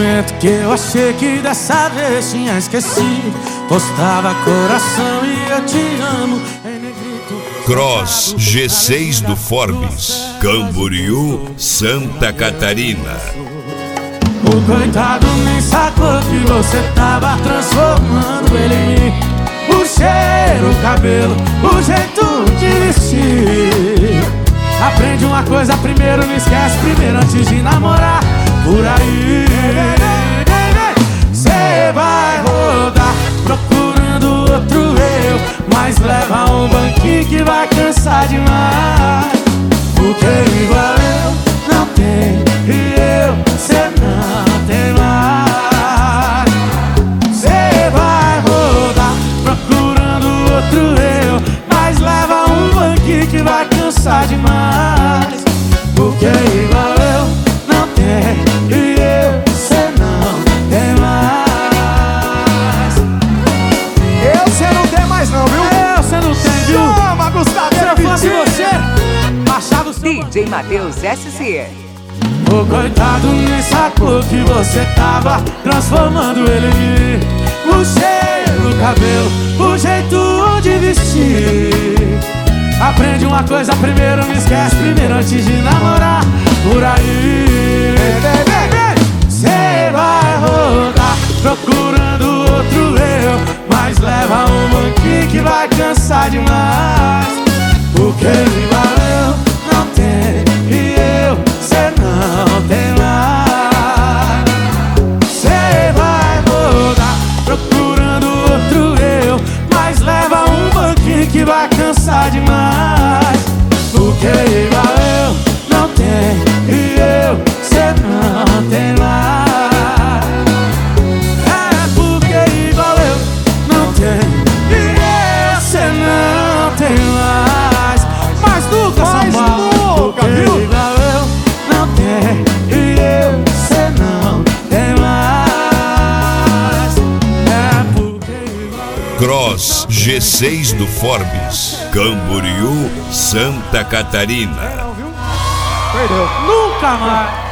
momento que eu achei que dessa vez tinha esquecido. Postava coração e eu te amo em negrito. Cross G6 do Forbes, Camboriú, Santa Catarina. O coitado nem sacou que você tava transformando ele em mim. O cheiro, o cabelo, o jeito de vestir. Aprende uma coisa primeiro, não esquece primeiro antes de namorar. Por aí cê vai rodar procurando outro eu, mas leva um banquinho que vai cansar demais. Porque igual eu não tem e eu cê não tem mais. Cê vai rodar procurando outro eu, mas leva um banquinho que vai cansar demais. Porque igual eu não tem e eu cê não tem mais. Eu cê não tem mais não, viu? Eu cê não tem, viu? Chama, Gustavo! Se eu fosse você, baixava o seu DJ Matheus SC. O coitado nem sacou que você tava transformando ele em mim. O cheiro, o cabelo, o jeito de vestir. Aprende uma coisa primeiro, não esquece primeiro antes de namorar. Por aí cê vai rodar procurando outro eu, mas leva um banquinho que vai cansar demais. Porque igual eu não tem e eu cê não tem mais. Cê vai rodar procurando outro eu, mas leva um banquinho que vai cansar demais. Porque igual eu não tem e eu cê não tem mais. É porque igual eu não tem e eu cê não tem mais. Mas nunca, São Paulo. nunca, Porque viu? igual eu não tem e eu cê não tem mais. É porque igual eu Cross G6 do Forbes, Camboriú, Santa Catarina. Não, viu? Perdeu. nunca mais.